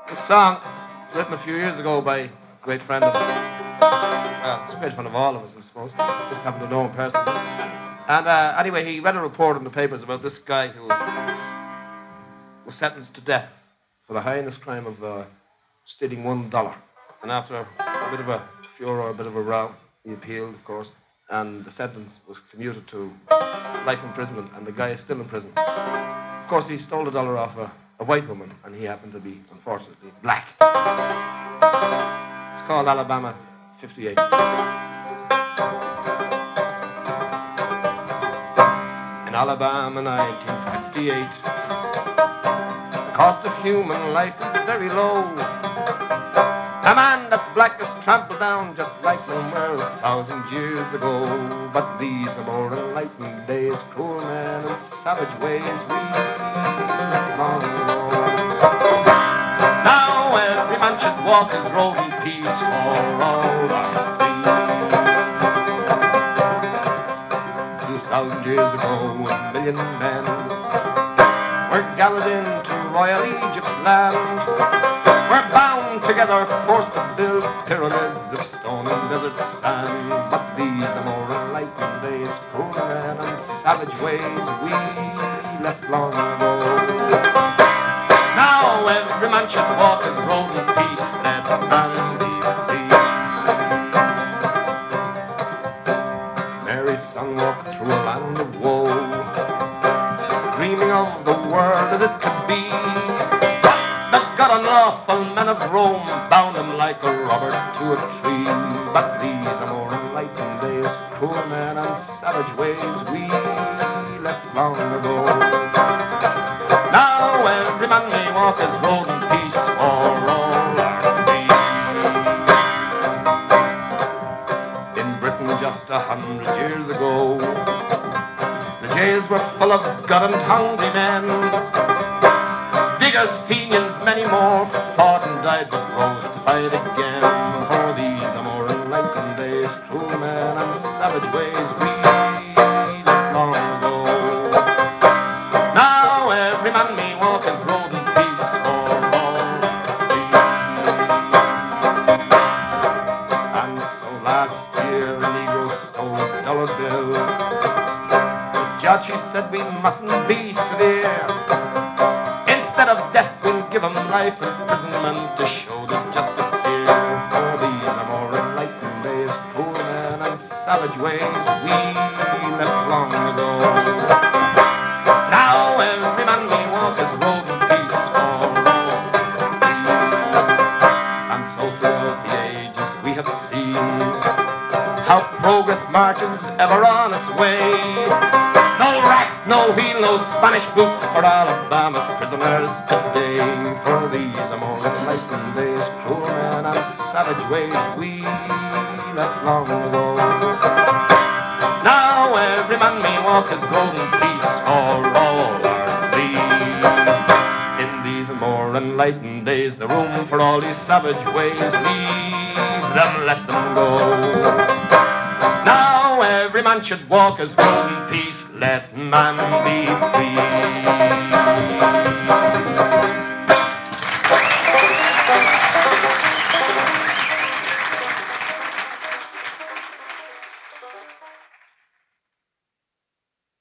This song, written a few years ago by a great friend of mine. Well, it's a great friend of all of us, I suppose. Just happen to know him personally. And anyway, he read a report in the papers about this guy who was sentenced to death for the heinous crime of stealing $1. And after a bit of a furor, a bit of a row, he appealed, of course, and the sentence was commuted to life imprisonment, and the guy is still in prison. Of course, he stole $1 off a white woman, and he happened to be, unfortunately, black. It's called Alabama 58. In Alabama 1958, the cost of human life is very low. A man that's black is trampled down just like nowhere 1,000 years ago. But these are more enlightened days, cruel men and savage ways we left long ago. Now every man should walk his road in peace, for all are free. 2,000 years ago, 1 million men were gathered into royal Egypt's land. We're bound together, forced to build pyramids of stone and desert sands. But these are more enlightened days, cruel men and savage ways we left long ago. Now every man should walk his road in peace, let man be free. Mary's son walked through a land of woe, dreaming of the world as it could be. God unlawful men of Rome bound him like a robber to a tree. But these are more enlightened days, cruel men and savage ways we left long ago. Now every man may walk his road in peace, for all are free. In Britain just 100 years ago, the jails were full of gut and hungry men. Diggers, Fenians, many more fought and died but rose to fight again. For these are more enlightened days, cruel men and savage ways we left long ago. Now every man may walk his road in peace, for all are free. And so last year a Negro stole a dollar bill. The judge, he said we mustn't be severe. Instead of death, we'll give him life imprisonment to show there's justice here. For these are more enlightened days, cruel men and savage ways we left long ago. Now every man may walk his road in peace, for all free. And so throughout the ages we have seen how progress marches ever on its way. No rack, no wheel, no Spanish boot for Alabama's prisoners today. For these are more enlightened days, cruel men and savage ways we left long ago. Now every man may walk his road in peace, for all are free. In these more enlightened days, the room for all these savage ways, leave them, let them go. Now every man should walk his road in peace, let man be free.